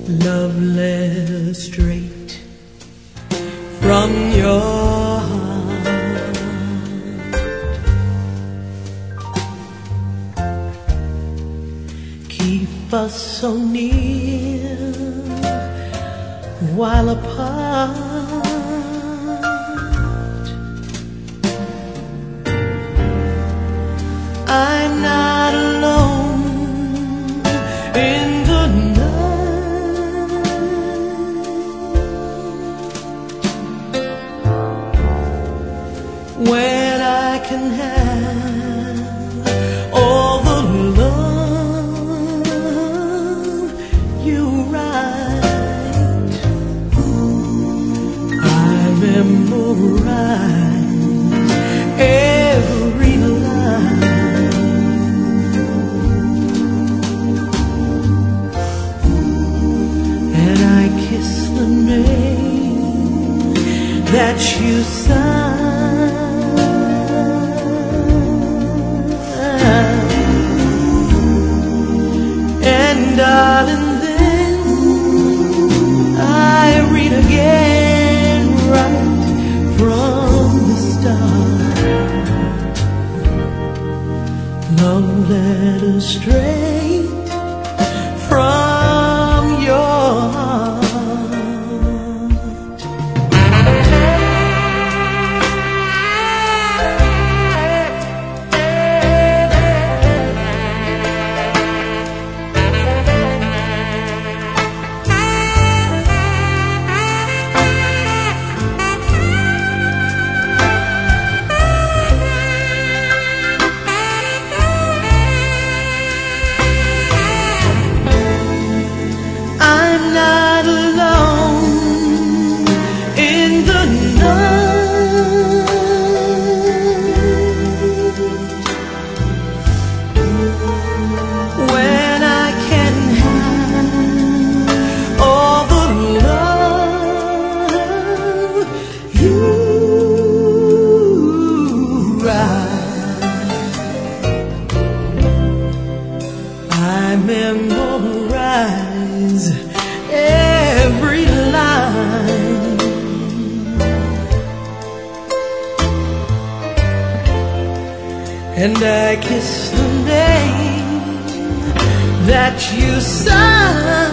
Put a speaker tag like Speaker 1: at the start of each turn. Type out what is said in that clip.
Speaker 1: love letter straight from your heart. Keep us so near while apart. I'm not alone in the night when I can have all the love you write. I memorize every line, that you sign. And darling, then I read again right from the start. Love letter straight from your heart. I memorize every line, and I kiss the name that you sign.